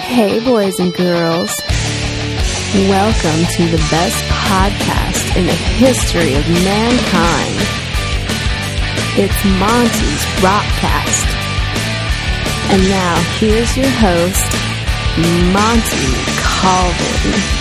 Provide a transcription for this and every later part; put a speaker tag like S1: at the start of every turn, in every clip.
S1: Hey, boys and girls. Welcome to the best podcast in the history of mankind. It's Monty's Rockcast. And now, here's your host, Monty Colvin.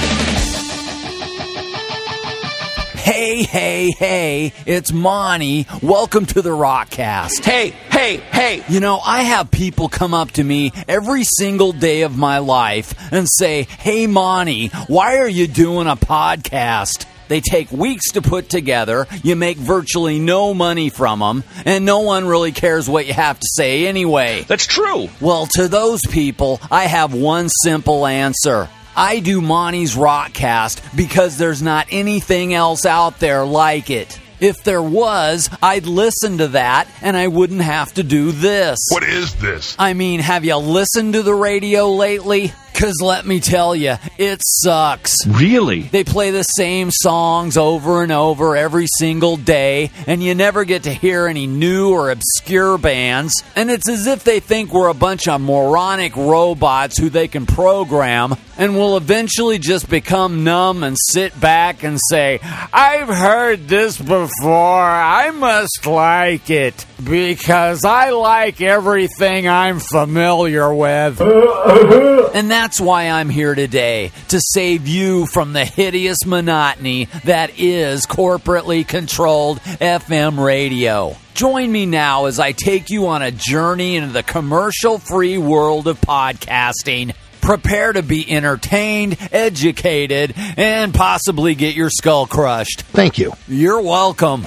S2: Hey, it's Monty. Welcome to the Rockcast.
S3: Hey.
S2: You know, I have people come up to me every single day of my life and say, "Hey, Monty, why are you doing a podcast?" They take weeks to put together, you make virtually no money from them, and no one really cares what you have to say anyway.
S3: That's true.
S2: Well, to those people, I have one simple answer. I do Monty's Rockcast because there's not anything else out there like it. If there was, I'd listen to that, and I wouldn't have to do this.
S4: What is this?
S2: I mean, have you listened to the radio lately? Because let me tell you, it sucks.
S3: Really?
S2: They play the same songs over and over every single day, and you never get to hear any new or obscure bands. And it's as if they think we're a bunch of moronic robots who they can program, and will eventually just become numb and sit back and say, "I've heard this before, I must like it, because I like everything I'm familiar with." And that's why I'm here today, to save you from the hideous monotony that is corporately controlled FM radio. Join me now as I take you on a journey into the commercial-free world of podcasting. Prepare to be entertained, educated, and possibly get your skull crushed.
S4: Thank you.
S2: You're welcome.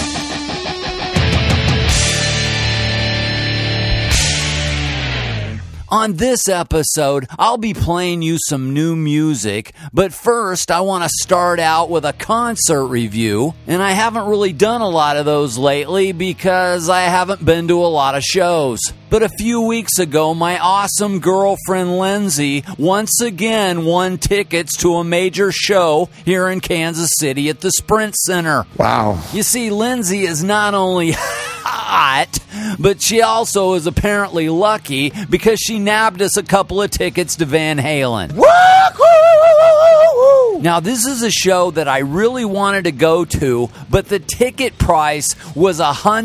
S2: On this episode, I'll be playing you some new music, but first I want to start out with a concert review, and I haven't really done a lot of those lately because I haven't been to a lot of shows. But a few weeks ago, my awesome girlfriend Lindsay once again won tickets to a major show here in Kansas City at the Sprint Center.
S4: Wow.
S2: You see, Lindsay is not only hot, but she also is apparently lucky because she nabbed us a couple of tickets to Van Halen. Now, this is a show that I really wanted to go to, but the ticket price was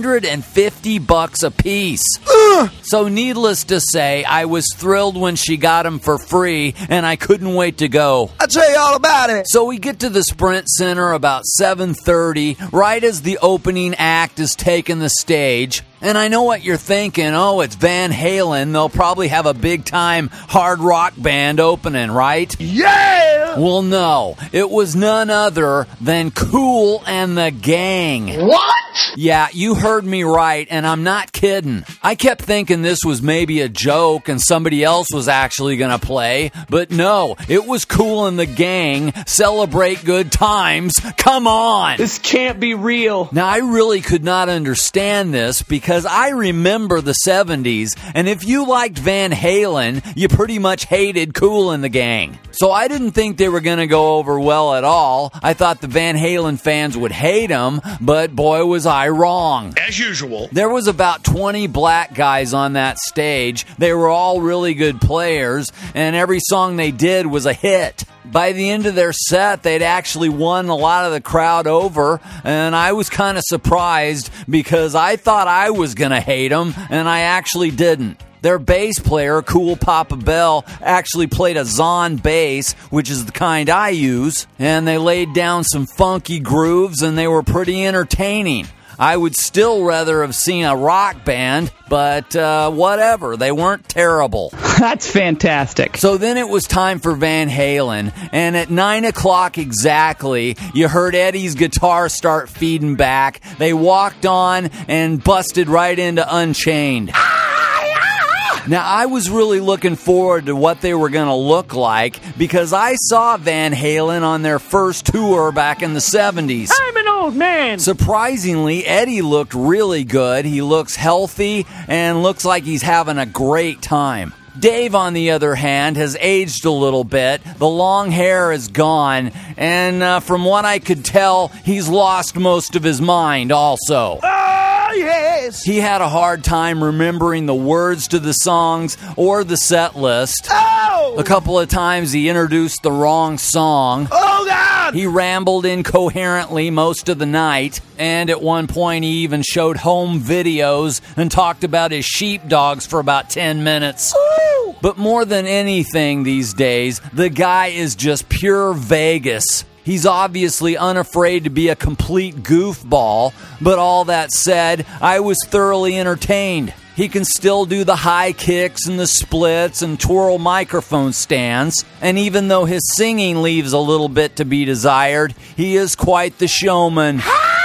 S2: $150 a piece. So needless to say, I was thrilled when she got them for free, and I couldn't wait to go.
S5: I'll tell you all about it.
S2: So we get to the Sprint Center about 7:30, right as the opening act is taking the stage. And I know what you're thinking. Oh, it's Van Halen. They'll probably have a big-time hard rock band opening, right?
S5: Yeah!
S2: Well, no. It was none other than Kool and the Gang.
S5: What?
S2: Yeah, you heard me right, and I'm not kidding. I kept thinking this was maybe a joke and somebody else was actually going to play, but no, it was Kool and the Gang. Celebrate good times. Come on!
S5: This can't be real.
S2: Now, I really could not understand this because I remember the 70s, and if you liked Van Halen, you pretty much hated Kool and the Gang. So I didn't think they were going to go over well at all. I thought the Van Halen fans would hate them, but boy was I wrong.
S4: As usual.
S2: There was about 20 black guys on that stage. They were all really good players, and every song they did was a hit. By the end of their set, they'd actually won a lot of the crowd over, and I was kind of surprised because I thought I was going to hate them, and I actually didn't. Their bass player, Cool Papa Bell, actually played a Zahn bass, which is the kind I use, and they laid down some funky grooves, and they were pretty entertaining. I would still rather have seen a rock band, but whatever, they weren't terrible.
S5: That's fantastic.
S2: So then it was time for Van Halen, and at 9 o'clock exactly, you heard Eddie's guitar start feeding back. They walked on and busted right into Unchained. Now, I was really looking forward to what they were going to look like because I saw Van Halen on their first tour back in the 70s.
S5: I'm an old man.
S2: Surprisingly, Eddie looked really good. He looks healthy and looks like he's having a great time. Dave, on the other hand, has aged a little bit. The long hair is gone, and from what I could tell, he's lost most of his mind also.
S5: Oh, yes.
S2: He had a hard time remembering the words to the songs or the set list.
S5: Oh!
S2: A couple of times he introduced the wrong song.
S5: Oh, God!
S2: He rambled incoherently most of the night, and at one point he even showed home videos and talked about his sheepdogs for about 10 minutes.
S5: Ooh.
S2: But more than anything these days, the guy is just pure Vegas. He's obviously unafraid to be a complete goofball, but all that said, I was thoroughly entertained. He can still do the high kicks and the splits and twirl microphone stands, and even though his singing leaves a little bit to be desired, he is quite the showman.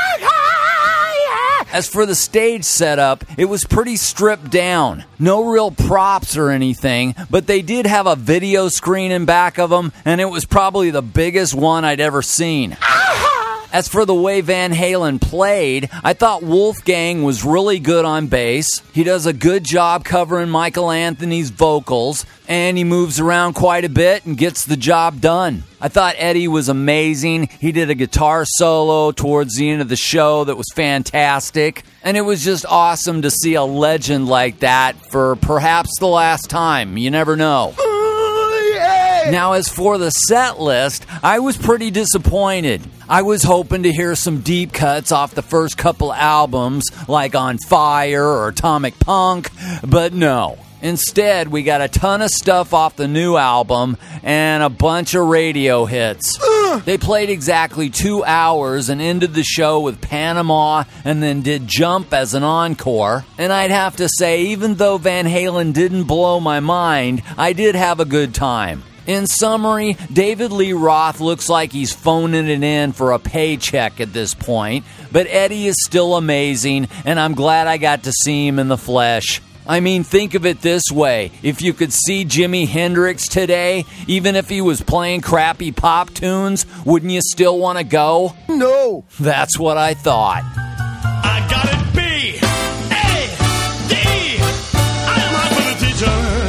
S2: As for the stage setup, it was pretty stripped down. No real props or anything, but they did have a video screen in back of them, and it was probably the biggest one I'd ever seen. As for the way Van Halen played, I thought Wolfgang was really good on bass. He does a good job covering Michael Anthony's vocals, and he moves around quite a bit and gets the job done. I thought Eddie was amazing. He did a guitar solo towards the end of the show that was fantastic, and it was just awesome to see a legend like that for perhaps the last time. You never know. Now, as for the set list, I was pretty disappointed. I was hoping to hear some deep cuts off the first couple albums, like On Fire or Atomic Punk, but no. Instead, we got a ton of stuff off the new album and a bunch of radio hits. They played exactly 2 hours and ended the show with Panama and then did Jump as an encore. And I'd have to say, even though Van Halen didn't blow my mind, I did have a good time. In summary, David Lee Roth looks like he's phoning it in for a paycheck at this point, but Eddie is still amazing, and I'm glad I got to see him in the flesh. I mean, think of it this way. If you could see Jimi Hendrix today, even if he was playing crappy pop tunes, wouldn't you still want to go?
S5: No.
S2: That's what I thought.
S3: I got it B-A-D. I am not for the teacher.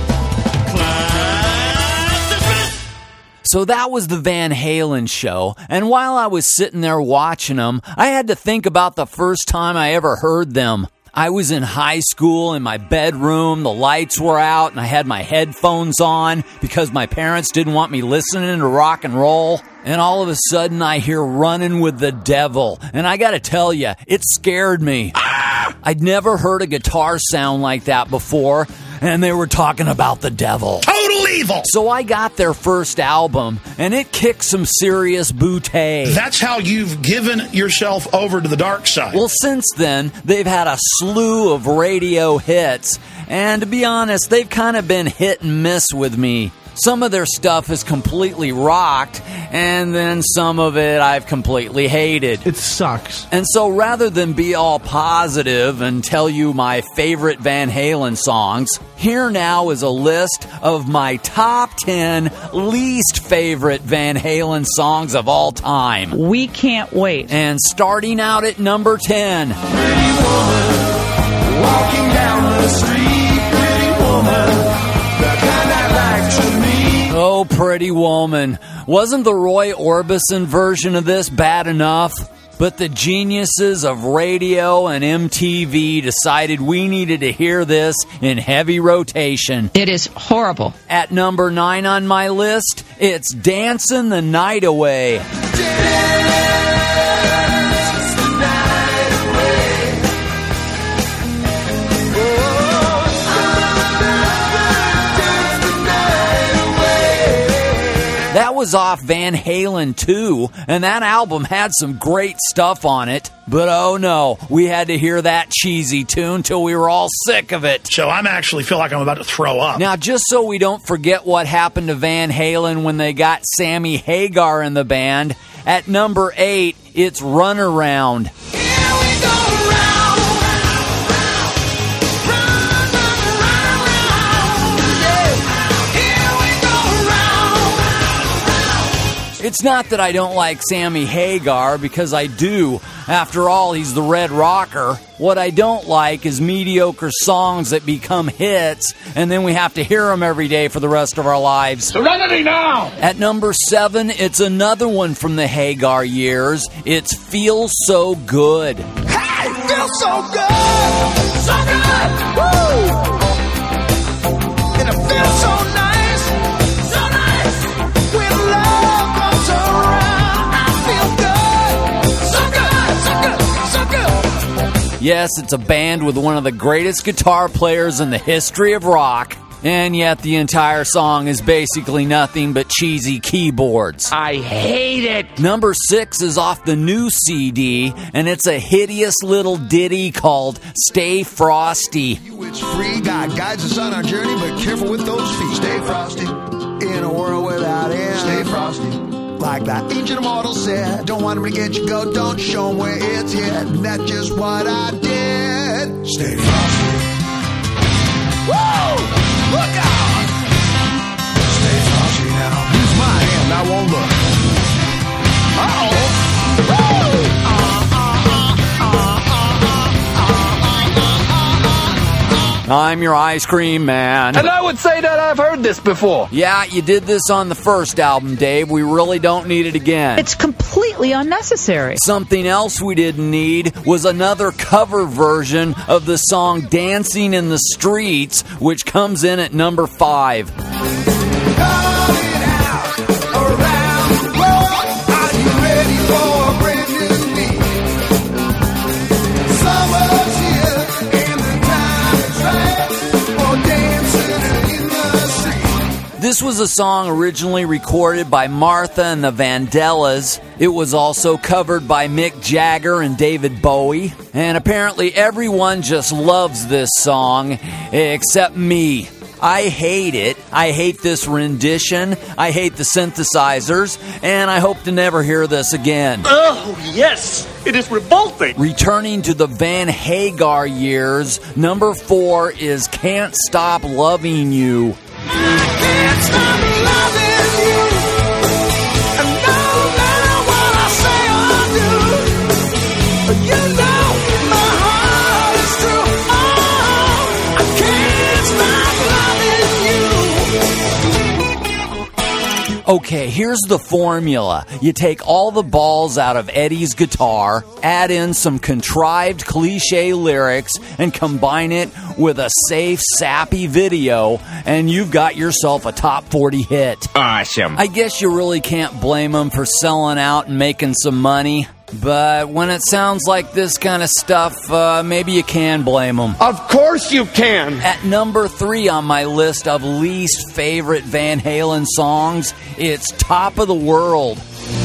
S2: So that was the Van Halen show, and while I was sitting there watching them, I had to think about the first time I ever heard them. I was in high school in my bedroom, the lights were out, and I had my headphones on because my parents didn't want me listening to rock and roll. And all of a sudden I hear Running with the Devil, and I gotta tell you, it scared me. I'd never heard a guitar sound like that before, and they were talking about the devil.
S3: Total evil.
S2: So I got their first album, and it kicked some serious bootay.
S3: That's how you've given yourself over to the dark side.
S2: Well, since then, they've had a slew of radio hits, and to be honest, they've kind of been hit and miss with me. Some of their stuff has completely rocked, and then some of it I've completely hated.
S5: It sucks.
S2: And so rather than be all positive and tell you my favorite Van Halen songs, here now is a list of my top 10 least favorite Van Halen songs of all time.
S4: We can't wait.
S2: And starting out at number 10.
S3: Pretty woman, walking down the street. Pretty woman, the kind I like to meet.
S2: Oh, Pretty Woman. Wasn't the Roy Orbison version of this bad enough? But the geniuses of radio and MTV decided we needed to hear this in heavy rotation.
S4: It is horrible.
S2: At number 9 on my list, it's Dancing the Night Away. That was off Van Halen 2, and that album had some great stuff on it. But oh no, we had to hear that cheesy tune till we were all sick of it.
S3: So I'm actually feel like I'm about to throw up.
S2: Now, just so we don't forget what happened to Van Halen when they got Sammy Hagar in the band, at number 8, it's Runaround. It's not that I don't like Sammy Hagar, because I do. After all, he's the Red Rocker. What I don't like is mediocre songs that become hits, and then we have to hear them every day for the rest of our lives.
S3: Serenity now!
S2: At number 7, it's another one from the Hagar years. It's Feel So Good.
S3: Hey, feels so good, so good, woo! And it feels so nice, so nice. When love comes around, I feel good, so good, so good, so good.
S2: Yes, it's a band with one of the greatest guitar players in the history of rock, and yet the entire song is basically nothing but cheesy keyboards.
S5: I hate it.
S2: Number 6 is off the new CD, and it's a hideous little ditty called Stay Frosty.
S3: It's free, God guides us on our journey, but careful with those feet. Stay frosty, in a world without end. Stay frosty, like that ancient immortal said. Don't want him to get you, go, don't show him where it's hid. And that's just what I did. Stay frosty. Woo! Look out! Stay frosty now. Use my hand, I won't look. Uh-oh!
S2: I'm your ice cream man.
S5: And I would say that I've heard this before.
S2: Yeah, you did this on the first album, Dave. We really don't need it again.
S4: It's completely unnecessary.
S2: Something else we didn't need was another cover version of the song Dancing in the Streets, which comes in at number 5. This was a song originally recorded by Martha and the Vandellas. It was also covered by Mick Jagger and David Bowie. And apparently everyone just loves this song, except me. I hate it. I hate this rendition. I hate the synthesizers. And I hope to never hear this again.
S6: Oh, yes. It is revolting.
S2: Returning to the Van Hagar years, number 4 is Can't Stop Loving You.
S3: Can't stop loving you. And no matter what I say or do, you know my heart is true. Oh, I can't stop loving you.
S2: Okay, here's the formula. You take all the balls out of Eddie's guitar, add in some contrived cliche lyrics, and combine it with a safe, sappy video, and you've got yourself a top 40 hit.
S5: Awesome.
S2: I guess you really can't blame them for selling out and making some money, but when it sounds like this kind of stuff, maybe you can blame them.
S5: Of course you can.
S2: At number 3 on my list of least favorite Van Halen songs, it's Top of the World.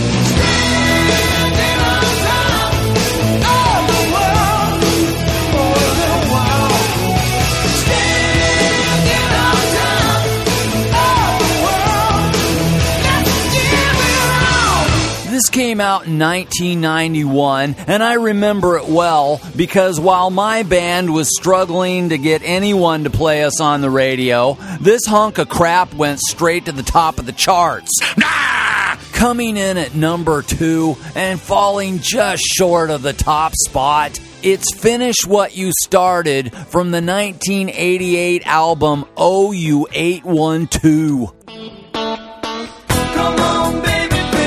S2: This came out in 1991, and I remember it well because while my band was struggling to get anyone to play us on the radio, this hunk of crap went straight to the top of the charts. Coming in at number 2 and falling just short of the top spot, it's Finish What You Started from the 1988 album OU812.
S3: Come on, baby.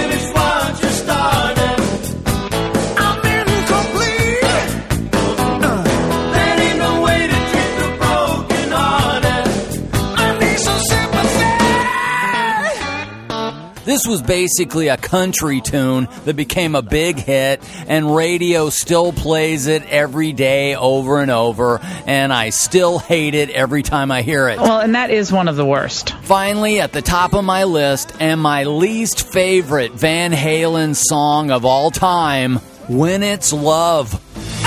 S2: This was basically a country tune that became a big hit, and radio still plays it every day over and over, and I still hate it every time I hear it.
S4: Well, and that is one of the worst.
S2: Finally, at the top of my list, and my least favorite Van Halen song of all time, When It's Love.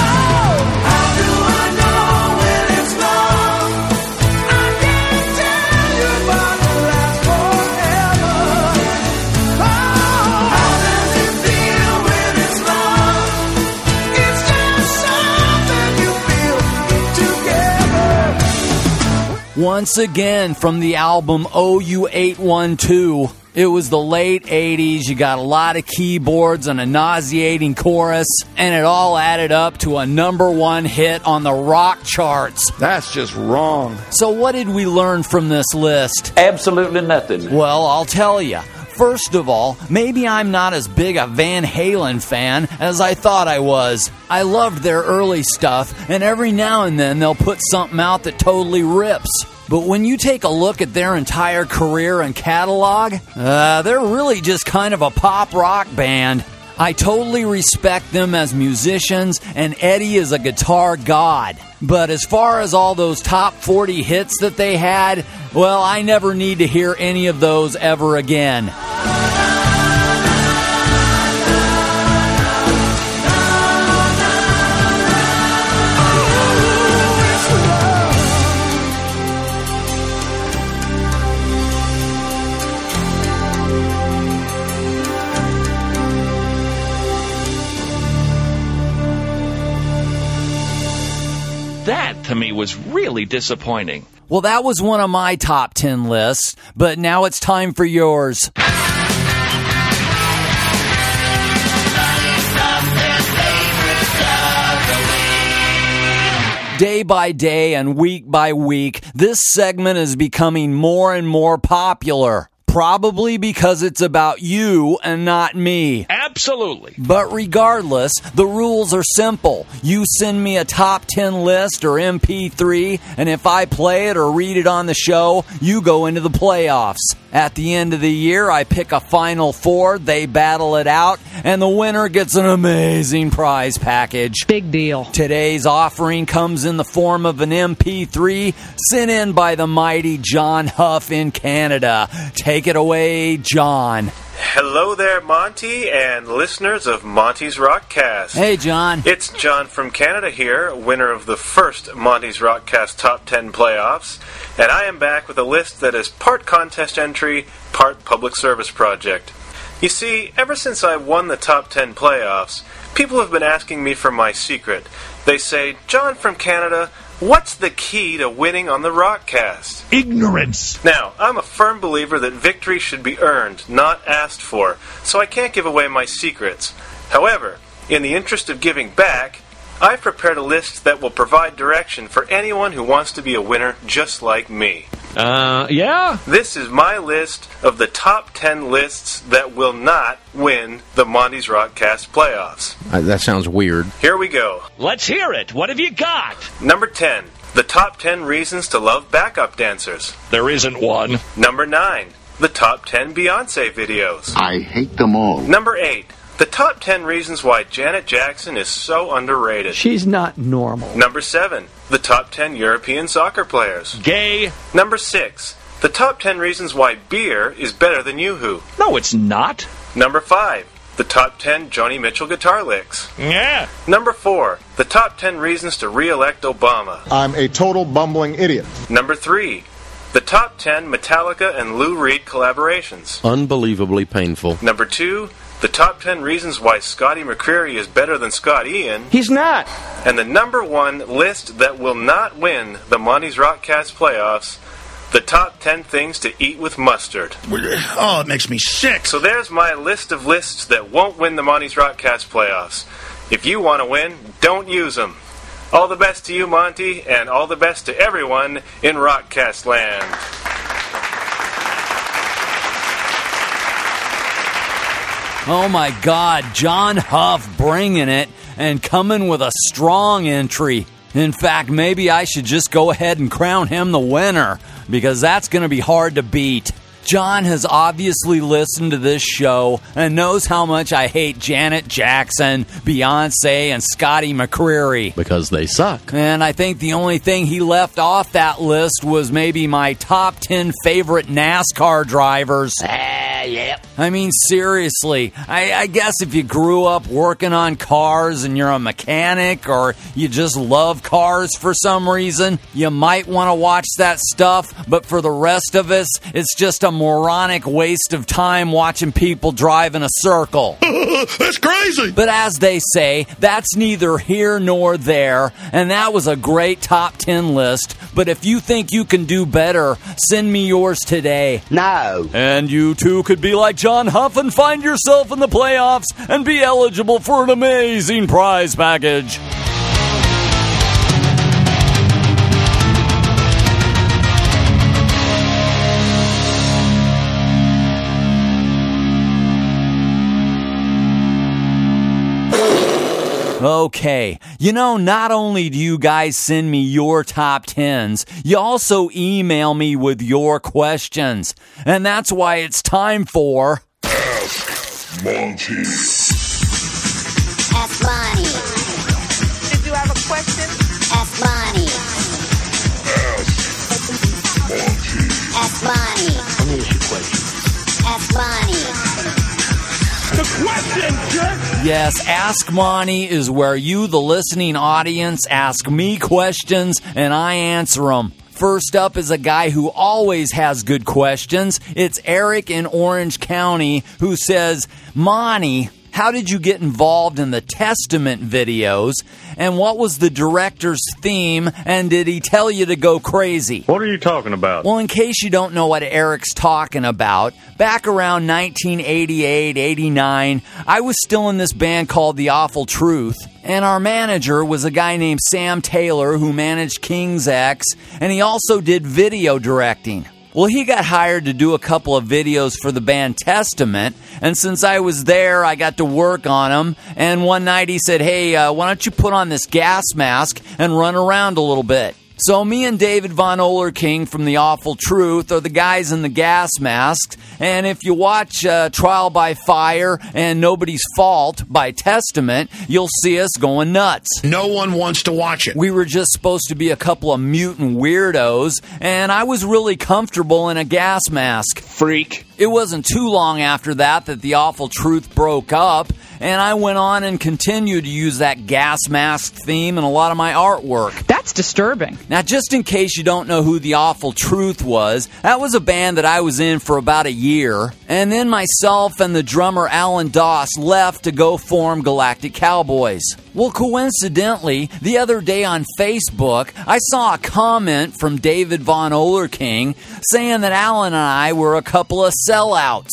S2: Once again, from the album OU812, it was the late 80s, you got a lot of keyboards and a nauseating chorus, and it all added up to a number 1 hit on the rock charts.
S5: That's just wrong.
S2: So what did we learn from this list?
S6: Absolutely nothing.
S2: Well, I'll tell you. First of all, maybe I'm not as big a Van Halen fan as I thought I was. I loved their early stuff, and every now and then they'll put something out that totally rips. But when you take a look at their entire career and catalog, they're really just kind of a pop rock band. I totally respect them as musicians, and Eddie is a guitar god. But as far as all those top 40 hits that they had, well, I never need to hear any of those ever again.
S7: That, to me, was really disappointing.
S2: Well, that was one of my top 10 lists, but now it's time for yours. Day by day and week by week, this segment is becoming more and more popular. Probably because it's about you and not me.
S7: Absolutely.
S2: But regardless, the rules are simple. You send me a top 10 list or MP3, and if I play it or read it on the show, you go into the playoffs. At the end of the year, I pick a final four, they battle it out, and the winner gets an amazing prize package.
S4: Big deal.
S2: Today's offering comes in the form of an MP3 sent in by the mighty John Huff in Canada. Take it away, John.
S8: Hello there, Monty, and listeners of Monty's Rockcast.
S2: Hey, John.
S8: It's John from Canada here, winner of the first Monty's Rockcast Top 10 playoffs, and I am back with a list that is part contest entry, part public service project. You see, ever since I won the Top 10 playoffs, people have been asking me for my secret. They say, John from Canada, what's the key to winning on the Rockcast?
S5: Ignorance.
S8: Now, I'm a firm believer that victory should be earned, not asked for, so I can't give away my secrets. However, in the interest of giving back, I've prepared a list that will provide direction for anyone who wants to be a winner just like me.
S7: Yeah?
S8: This is my list of the top 10 lists that will not win the Monty's Rockcast playoffs.
S9: That sounds weird.
S8: Here we go.
S7: Let's hear it. What have you got?
S8: Number 10, the top 10 reasons to love backup dancers.
S7: There isn't one.
S8: Number 9, the top 10 Beyoncé videos.
S10: I hate them all.
S8: Number 8, the top 10 reasons why Janet Jackson is so underrated.
S11: She's not normal.
S8: Number 7, the top 10 European soccer players.
S7: Gay.
S8: Number 6, the top 10 reasons why beer is better than Yoo-Hoo.
S7: No, it's not.
S8: Number 5, the top 10 Joni Mitchell guitar licks.
S7: Yeah.
S8: Number 4, the top 10 reasons to re-elect Obama.
S12: I'm a total bumbling idiot.
S8: Number 3, the top 10 Metallica and Lou Reed collaborations.
S9: Unbelievably painful.
S8: Number 2, the top 10 reasons why Scotty McCreery is better than Scott Ian.
S11: He's not.
S8: And the number 1 list that will not win the Monty's Rockcast playoffs, the top 10 things to eat with mustard.
S5: Oh, it makes me sick.
S8: So there's my list of lists that won't win the Monty's Rockcast playoffs. If you want to win, don't use them. All the best to you, Monty, and all the best to everyone in Rockcast land.
S2: Oh my God, John Huff bringing it and coming with a strong entry. In fact, maybe I should just go ahead and crown him the winner, because that's going to be hard to beat. John has obviously listened to this show and knows how much I hate Janet Jackson, Beyonce, and Scotty McCreery.
S9: Because they suck.
S2: And I think the only thing he left off that list was maybe my top 10 favorite NASCAR drivers.
S7: Yep.
S2: I mean, seriously, I guess if you grew up working on cars and you're a mechanic or you just love cars for some reason, you might want to watch that stuff, but for the rest of us, it's just a moronic waste of time watching people drive in a circle.
S5: That's crazy.
S2: But as they say, that's neither here nor there, and that was a great top 10 list, but if you think you can do better, send me yours today.
S10: No.
S2: And you too could be like John Huff and find yourself in the playoffs and be eligible for an amazing prize package. Okay, not only do you guys send me your top 10s, you also email me with your questions. And that's why it's time for...
S5: Ask Monty.
S10: Ask Monty.
S11: Did you have a question?
S10: Ask Monty.
S5: Ask Monty.
S10: Ask Monty.
S6: Let me ask you a question.
S10: Ask Monty.
S6: The question, jerk!
S2: Yes, Ask Monty is where you, the listening audience, ask me questions and I answer them. First up is a guy who always has good questions. It's Eric in Orange County who says, Monty, how did you get involved in the Testament videos? And what was the director's theme? And did he tell you to go crazy?
S13: What are you talking about?
S2: Well, in case you don't know what Eric's talking about, back around 1988, 89, I was still in this band called The Awful Truth. And our manager was a guy named Sam Taylor who managed King's X. And he also did video directing. Well, he got hired to do a couple of videos for the band Testament, and since I was there, I got to work on them, and one night he said, hey, why don't you put on this gas mask and run around a little bit? So me and David Von Olerking from The Awful Truth are the guys in the gas masks, and if you watch Trial by Fire and Nobody's Fault by Testament, you'll see us going nuts.
S5: No one wants to watch it.
S2: We were just supposed to be a couple of mutant weirdos, and I was really comfortable in a gas mask.
S6: Freak.
S2: It wasn't too long after that The Awful Truth broke up, and I went on and continued to use that gas mask theme in a lot of my artwork.
S4: That's disturbing.
S2: Now, just in case you don't know who The Awful Truth was, that was a band that I was in for about a year, and then myself and the drummer Alan Doss left to go form Galactic Cowboys. Well, coincidentally, the other day on Facebook, I saw a comment from David Von Olerking saying that Alan and I were a couple of sellouts.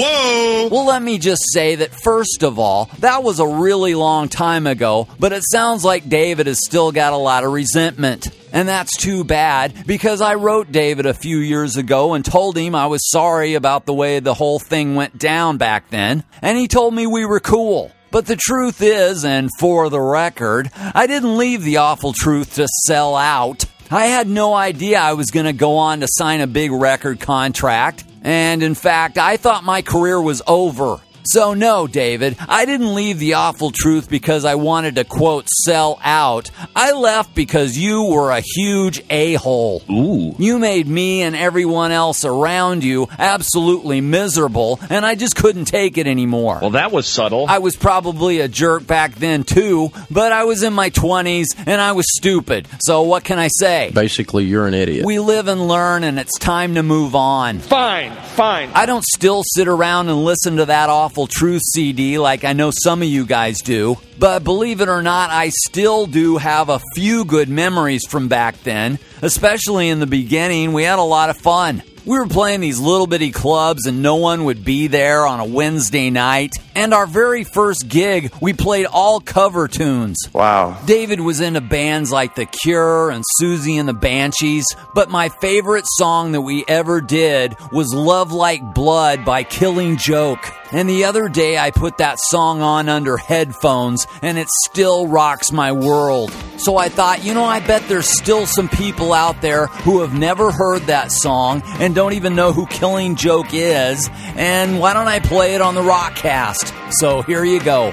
S5: Whoa!
S2: Well, let me just say that, first of all, that was a really long time ago, but it sounds like David has still got a lot of resentment. And that's too bad, because I wrote David a few years ago and told him I was sorry about the way the whole thing went down back then, and he told me we were cool. But the truth is, and for the record, I didn't leave The Awful Truth to sell out. I had no idea I was going to go on to sign a big record contract, and in fact, I thought my career was over. So no, David, I didn't leave The Awful Truth because I wanted to, quote, sell out. I left because you were a huge a-hole.
S6: Ooh.
S2: You made me and everyone else around you absolutely miserable, and I just couldn't take it anymore.
S6: Well, that was subtle.
S2: I was probably a jerk back then, too, but I was in my 20s, and I was stupid. So what can I say?
S9: Basically, you're an idiot.
S2: We live and learn, and it's time to move on.
S6: Fine.
S2: I don't still sit around and listen to that Awful Truth CD like I know some of you guys do, but believe it or not, I still do have a few good memories from back then, especially in the beginning. We had a lot of fun. We were playing these little bitty clubs and no one would be there on a Wednesday night. And our very first gig, we played all cover tunes.
S6: Wow.
S2: David was into bands like The Cure and Susie and the Banshees, but my favorite song that we ever did was Love Like Blood by Killing Joke. And the other day I put that song on under headphones and it still rocks my world. So I thought, I bet there's still some people out there who have never heard that song and don't even know who Killing Joke is. And why don't I play it on the Rockcast? So here you go.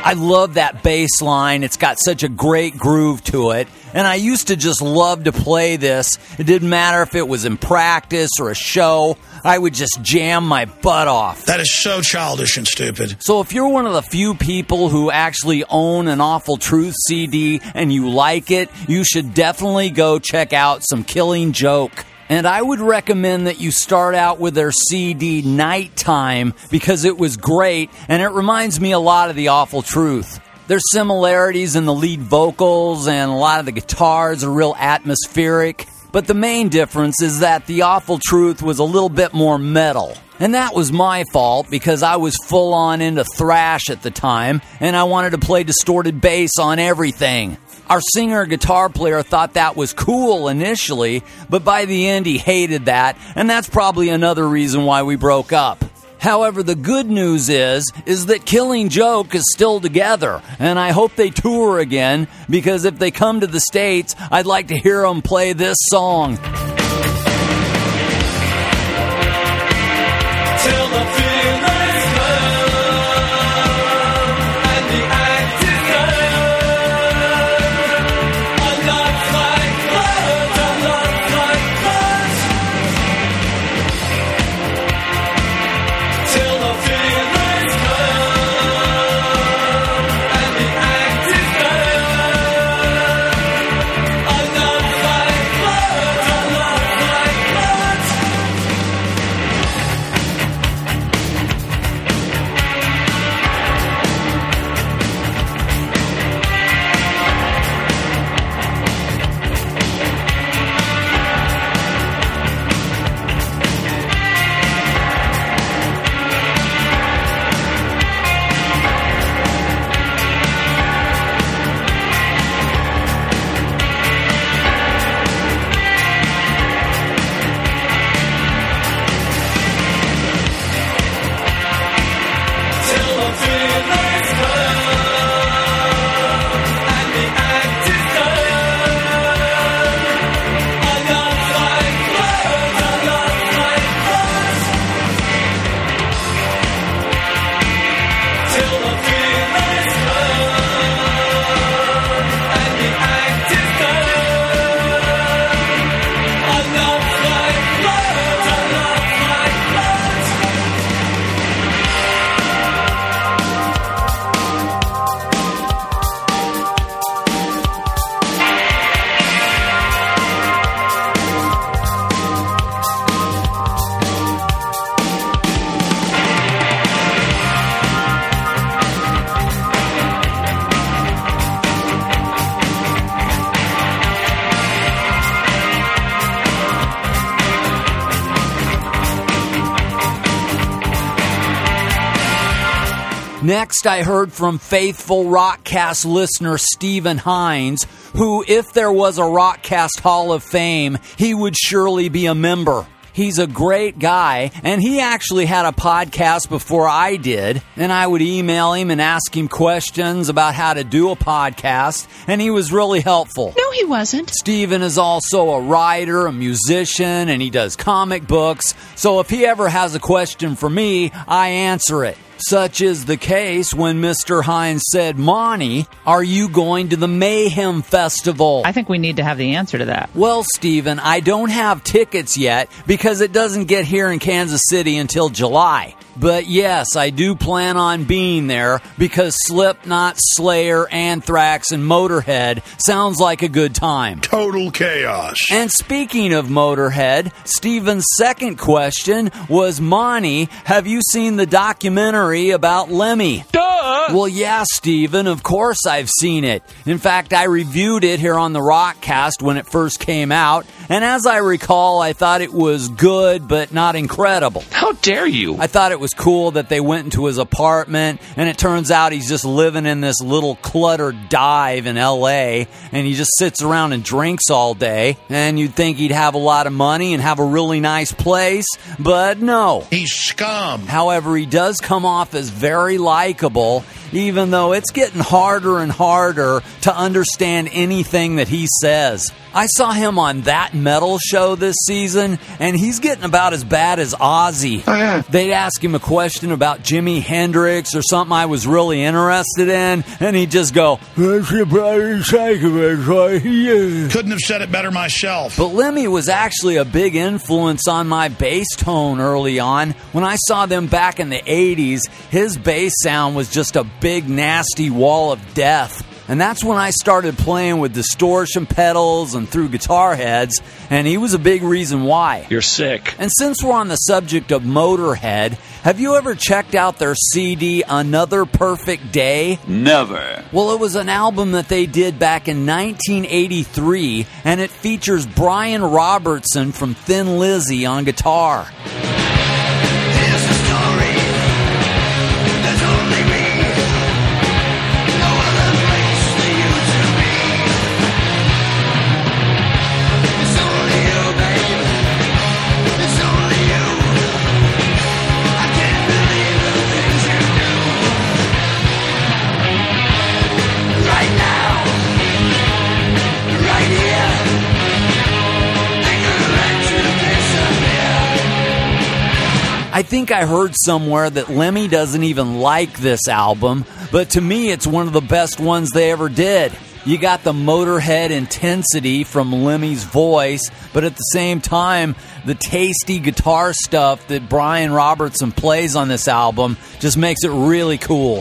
S2: I love that bass line. It's got such a great groove to it. And I used to just love to play this. It didn't matter if it was in practice or a show. I would just jam my butt off.
S5: That is so childish and stupid.
S2: So if you're one of the few people who actually own an Awful Truth CD and you like it, you should definitely go check out some Killing Joke. And I would recommend that you start out with their CD Nighttime because it was great and it reminds me a lot of The Awful Truth. There's similarities in the lead vocals and a lot of the guitars are real atmospheric. But the main difference is that The Awful Truth was a little bit more metal. And that was my fault because I was full on into thrash at the time and I wanted to play distorted bass on everything. Our singer-guitar player thought that was cool initially, but by the end he hated that, and that's probably another reason why we broke up. However, the good news is that Killing Joke is still together, and I hope they tour again, because if they come to the States, I'd like to hear them play this song.
S13: Till the feeling's gone and the act is done. A love like blood, a love like blood. Till the feeling's gone and the act is done. A love like blood, a love like blood. Till the feeling's gone and the act is done. A love like blood, a love like blood. Till the feeling's gone and the act is done. A love like blood, a love like blood.
S2: Next, I heard from faithful Rockcast listener Stephen Hines, who, if there was a Rockcast Hall of Fame, he would surely be a member. He's a great guy, and he actually had a podcast before I did, and I would email him and ask him questions about how to do a podcast, and he was really helpful.
S4: No, he wasn't.
S2: Stephen is also a writer, a musician, and he does comic books, so if he ever has a question for me, I answer it. Such is the case when Mr. Hines said, Monty, are you going to the Mayhem Festival?
S4: I think we need to have the answer to that.
S2: Well, Stephen, I don't have tickets yet because it doesn't get here in Kansas City until July. But yes, I do plan on being there because Slipknot, Slayer, Anthrax, and Motorhead sounds like a good time.
S5: Total chaos.
S2: And speaking of Motorhead, Stephen's second question was, Monty, have you seen the documentary about Lemmy?
S13: Duh!
S2: Well, yeah, Stephen, of course I've seen it. In fact, I reviewed it here on the Rockcast when it first came out, and as I recall, I thought it was good, but not incredible.
S7: How dare you?
S2: I thought it was cool that they went into his apartment, and it turns out he's just living in this little cluttered dive in L.A., and he just sits around and drinks all day, and you'd think he'd have a lot of money and have a really nice place, but no.
S5: He's scum.
S2: However, he does come off as very likable, even though it's getting harder and harder to understand anything that he says. I saw him on That Metal show this season, and he's getting about as bad as Ozzy.
S12: Oh, yeah.
S2: They'd ask him a question about Jimi Hendrix or something I was really interested in, and he'd just go, "That's about as right here."
S5: Couldn't have said it better myself.
S2: But Lemmy was actually a big influence on my bass tone early on. When I saw them back in the 80s, his bass sound was just a big, nasty wall of death. And that's when I started playing with distortion pedals and through guitar heads, and he was a big reason why.
S7: You're sick.
S2: And since we're on the subject of Motorhead, have you ever checked out their CD, Another Perfect Day?
S7: Never.
S2: Well, it was an album that they did back in 1983, and it features Brian Robertson from Thin Lizzy on guitar. I think I heard somewhere that Lemmy doesn't even like this album, but to me it's one of the best ones they ever did. You got the Motorhead intensity from Lemmy's voice, but at the same time, the tasty guitar stuff that Brian Robertson plays on this album just makes it really cool.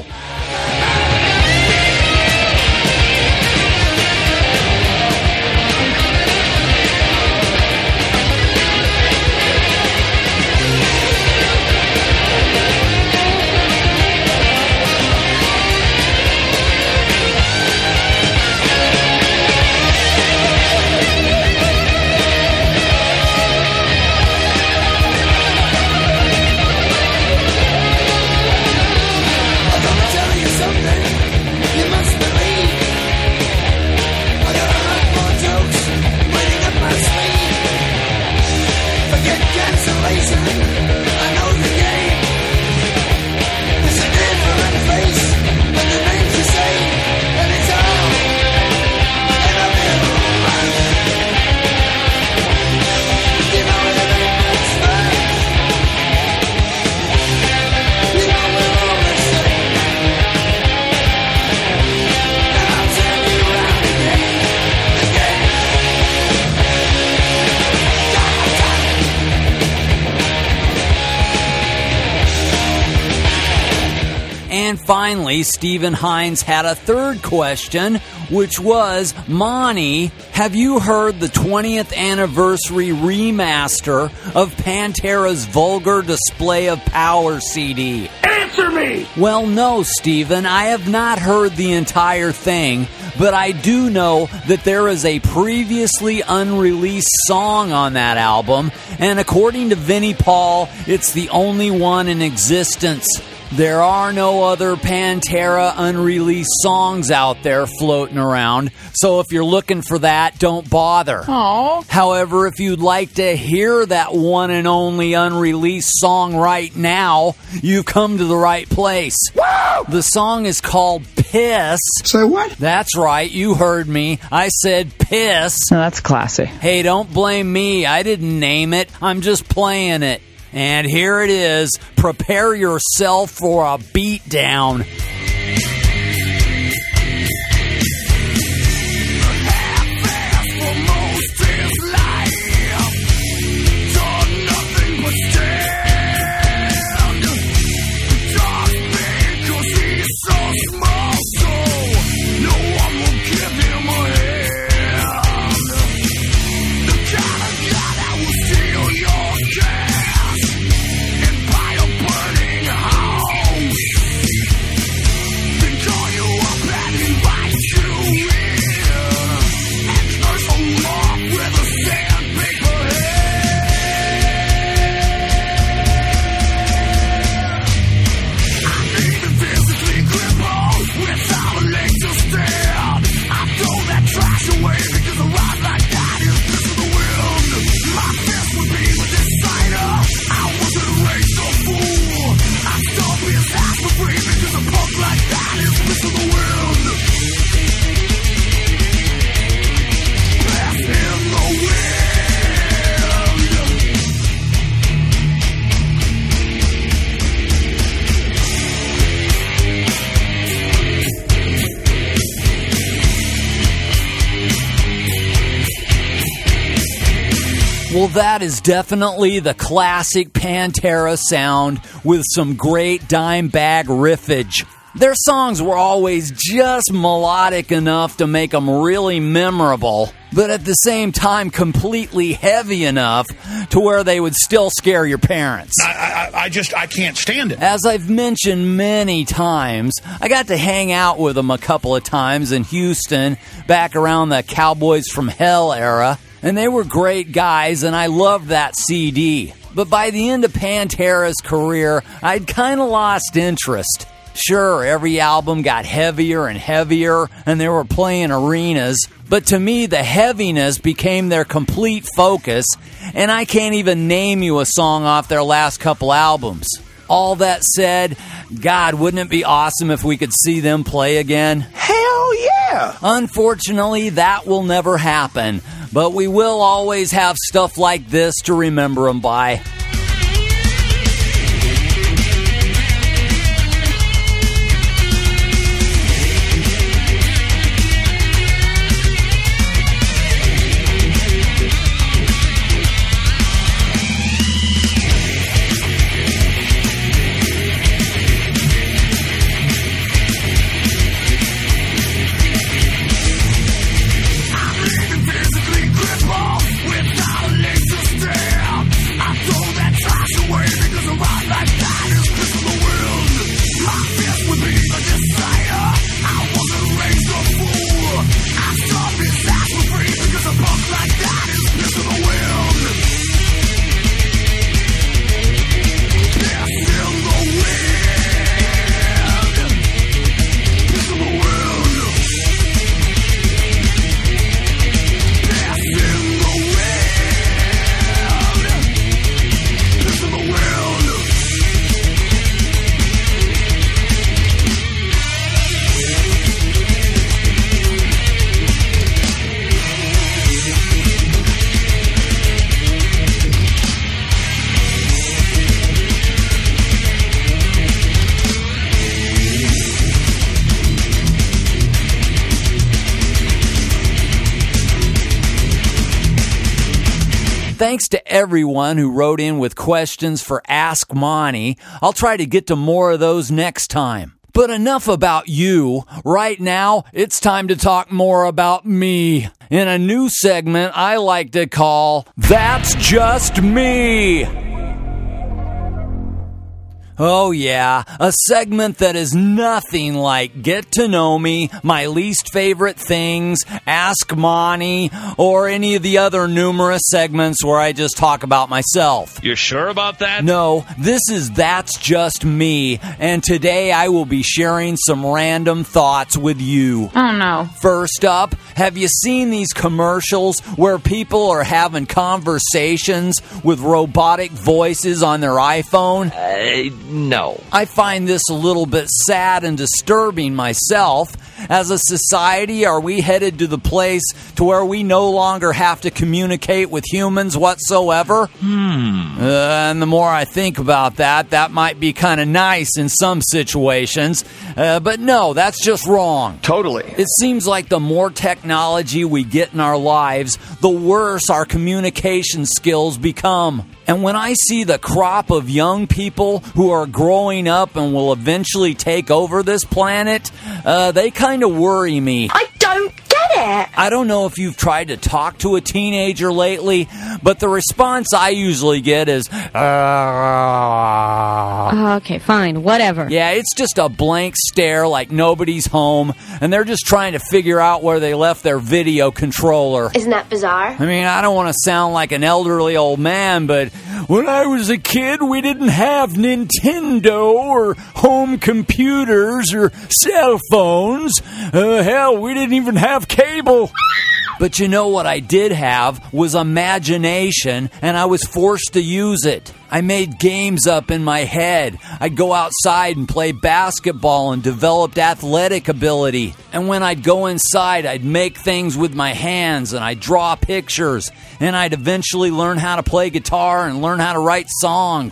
S2: And finally, Stephen Hines had a third question, which was, Monty, have you heard the 20th anniversary remaster of Pantera's Vulgar Display of Power CD?
S6: Answer me!
S2: Well, no, Stephen, I have not heard the entire thing, but I do know that there is a previously unreleased song on that album, and according to Vinnie Paul, it's the only one in existence. There are no other Pantera unreleased songs out there floating around, so if you're looking for that, don't bother.
S4: Aww.
S2: However, if you'd like to hear that one and only unreleased song right now, you've come to the right place.
S6: Woo!
S2: The song is called Piss.
S12: Say what?
S2: That's right, you heard me. I said piss.
S4: Oh, that's classy.
S2: Hey, don't blame me. I didn't name it. I'm just playing it. And here it is. Prepare yourself for a beatdown. Well, that is definitely the classic Pantera sound with some great dime bag riffage. Their songs were always just melodic enough to make them really memorable, but at the same time completely heavy enough to where they would still scare your parents.
S5: I can't stand it.
S2: As I've mentioned many times, I got to hang out with them a couple of times in Houston back around the Cowboys from Hell era, and they were great guys, and I loved that CD. But by the end of Pantera's career, I'd kind of lost interest. Sure, every album got heavier and heavier, and they were playing arenas, but to me, the heaviness became their complete focus, and I can't even name you a song off their last couple albums. All that said, God, wouldn't it be awesome if we could see them play again?
S3: Hell yeah!
S2: Unfortunately, that will never happen, but we will always have stuff like this to remember them by. Thanks to everyone who wrote in with questions for Ask Monty. I'll try to get to more of those next time. But enough about you. Right now, it's time to talk more about me. In a new segment I like to call That's Just Me. Oh yeah, a segment that is nothing like Get to Know Me, My Least Favorite Things, Ask Monty, or any of the other numerous segments where I just talk about myself.
S7: You're sure about that?
S2: No, this is That's Just Me, and today I will be sharing some random thoughts with you.
S1: Oh no.
S2: First up, have you seen these commercials where people are having conversations with robotic voices on their iPhone?
S7: No.
S2: I find this a little bit sad and disturbing myself. As a society, are we headed to the place to where we no longer have to communicate with humans whatsoever? And the more I think about that, that might be kind of nice in some situations. But no, that's just wrong.
S3: Totally.
S2: It seems like the more technology we get in our lives, the worse our communication skills become. And when I see the crop of young people who are growing up and will eventually take over this planet, they kind of worry me.
S11: I don't get it.
S2: I don't know if you've tried to talk to a teenager lately, but the response I usually get is,
S1: Okay, fine, whatever.
S2: Yeah, it's just a blank stare like nobody's home, and they're just trying to figure out where they left their video controller.
S11: Isn't that bizarre?
S2: I mean, I don't want to sound like an elderly old man, but when I was a kid, we didn't have Nintendo or home computers or cell phones. Hell, we didn't even have cable. But you know what I did have was imagination, and I was forced to use it. I made games up in my head. I'd go outside and play basketball and developed athletic ability. And when I'd go inside, I'd make things with my hands and I'd draw pictures. And I'd eventually learn how to play guitar and learn how to write songs.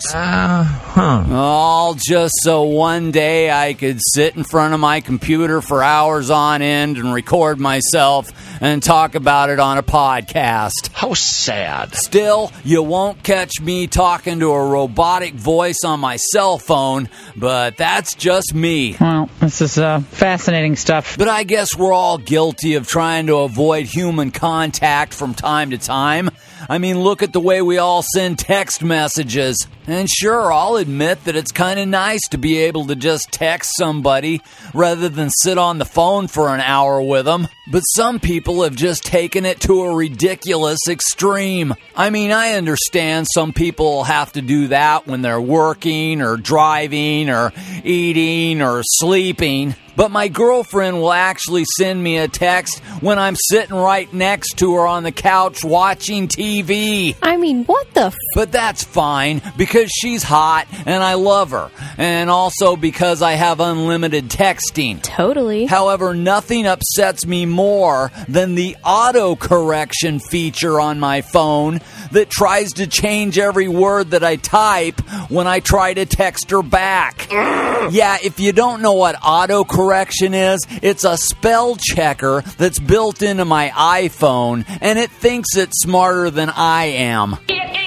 S2: All just so one day I could sit in front of my computer for hours on end and record myself and talk about it on a podcast.
S7: How sad.
S2: Still, you won't catch me talking to a robotic voice on my cell phone, but that's just me.
S4: Well, this is fascinating stuff.
S2: But I guess we're all guilty of trying to avoid human contact from time to time. I mean, look at the way we all send text messages. And sure, I'll admit that it's kind of nice to be able to just text somebody rather than sit on the phone for an hour with them. But some people have just taken it to a ridiculous extreme. I mean, I understand some people have to do that when they're working or driving or eating or sleeping. But my girlfriend will actually send me a text when I'm sitting right next to her on the couch watching TV.
S1: I mean, what the
S2: But that's fine, because she's hot and I love her. And also because I have unlimited texting.
S1: Totally.
S2: However, nothing upsets me more than the autocorrection feature on my phone that tries to change every word that I type when I try to text her back. Yeah, if you don't know what autocorrection is, it's a spell checker that's built into my iPhone, and it thinks it's smarter than I am.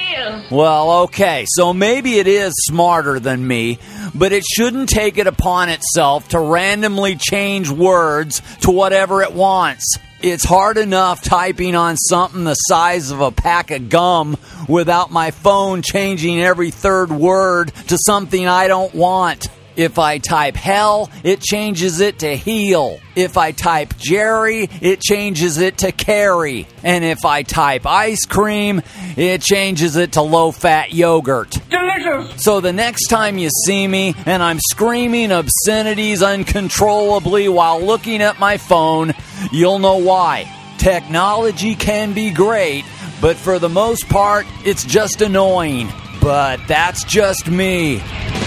S2: Well, okay, so maybe it is smarter than me, but it shouldn't take it upon itself to randomly change words to whatever it wants. It's hard enough typing on something the size of a pack of gum without my phone changing every third word to something I don't want. If I type hell, it changes it to heal. If I type Jerry, it changes it to Carrie. And if I type ice cream, it changes it to low-fat yogurt.
S13: Delicious!
S2: So the next time you see me and I'm screaming obscenities uncontrollably while looking at my phone, you'll know why. Technology can be great, but for the most part, it's just annoying. But that's just me.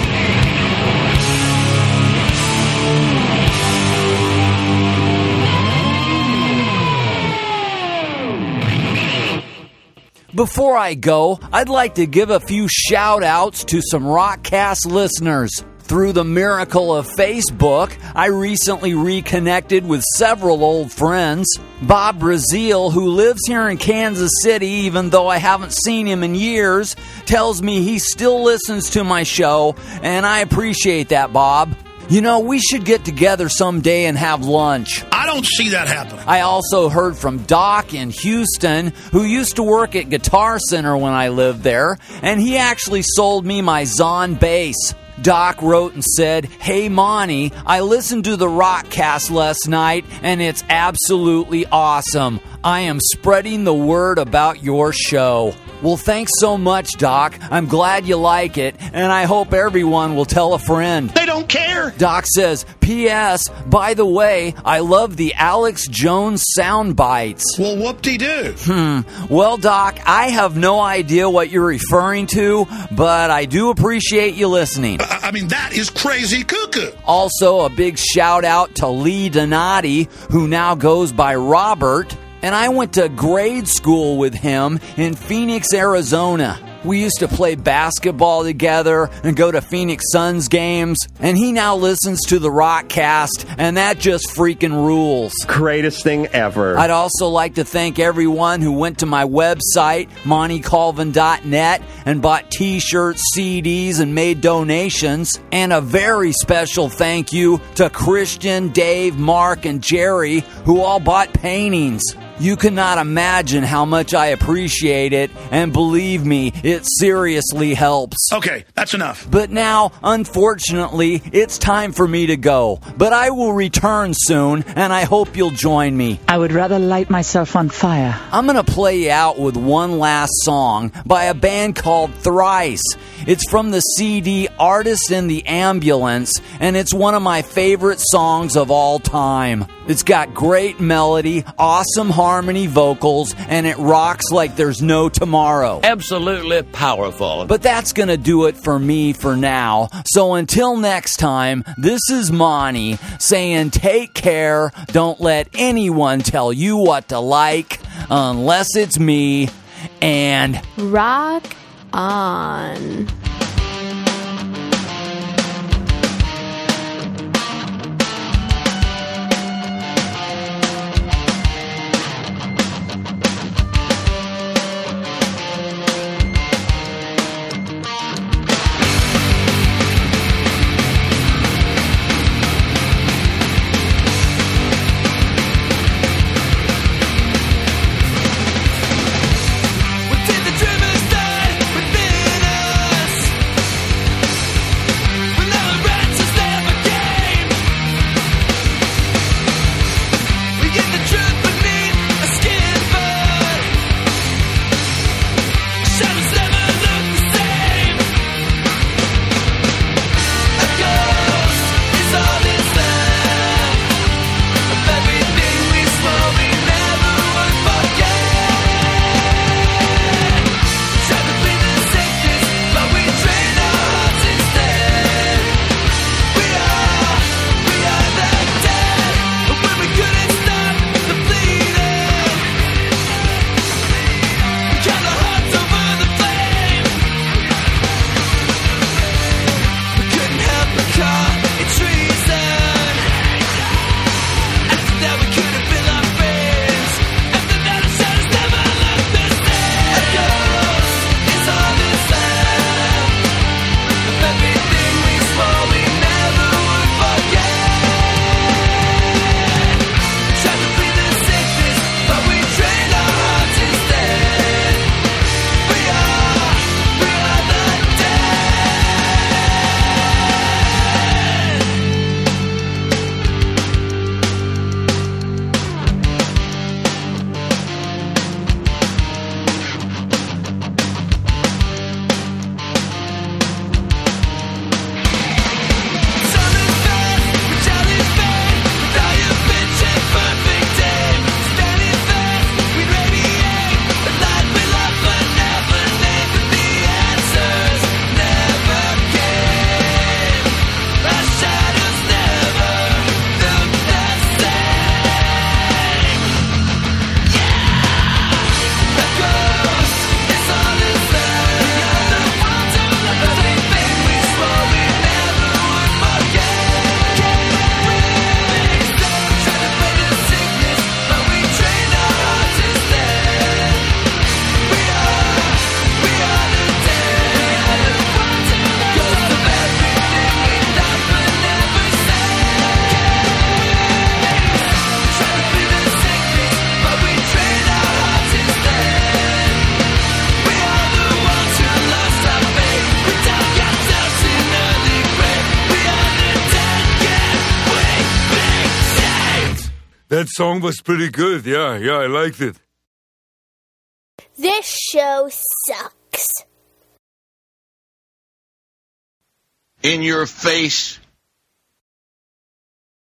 S2: Before I go, I'd like to give a few shout-outs to some Rockcast listeners. Through the miracle of Facebook, I recently reconnected with several old friends. Bob Brazil, who lives here in Kansas City, even though I haven't seen him in years, tells me he still listens to my show, and I appreciate that, Bob. You know, we should get together someday and have lunch.
S5: I don't see that happening.
S2: I also heard from Doc in Houston, who used to work at Guitar Center when I lived there, and he actually sold me my Zahn bass. Doc wrote and said, "Hey Monty, I listened to the Rockcast last night and it's absolutely awesome. I am spreading the word about your show." Well, thanks so much, Doc. I'm glad you like it, and I hope everyone will tell a friend.
S5: They don't care.
S2: Doc says, "P.S. By the way, I love the Alex Jones sound bites."
S5: Well, whoop-de-doo.
S2: Well, Doc, I have no idea what you're referring to, but I do appreciate you listening.
S5: I mean, that is crazy cuckoo.
S2: Also, a big shout out to Lee Donati, who now goes by Robert. And I went to grade school with him in Phoenix, Arizona. We used to play basketball together and go to Phoenix Suns games. And he now listens to the Rockcast, and that just freaking rules.
S14: Greatest thing ever.
S2: I'd also like to thank everyone who went to my website, montycolvin.net, and bought t-shirts, CDs, and made donations. And a very special thank you to Christian, Dave, Mark, and Jerry, who all bought paintings. You cannot imagine how much I appreciate it, and believe me, it seriously helps.
S5: Okay, that's enough.
S2: But now, unfortunately, it's time for me to go. But I will return soon, and I hope you'll join me.
S4: I would rather light myself on fire.
S2: I'm going to play you out with one last song by a band called Thrice. It's from the CD Artist in the Ambulance, and it's one of my favorite songs of all time. It's got great melody, awesome harmony vocals, and it rocks like there's no tomorrow.
S7: Absolutely powerful.
S2: But that's going to do it for me for now. So until next time, this is Monty saying take care. Don't let anyone tell you what to like unless it's me. And
S14: rock on.
S15: That song was pretty good. Yeah, I liked it.
S10: This show sucks.
S7: In your face.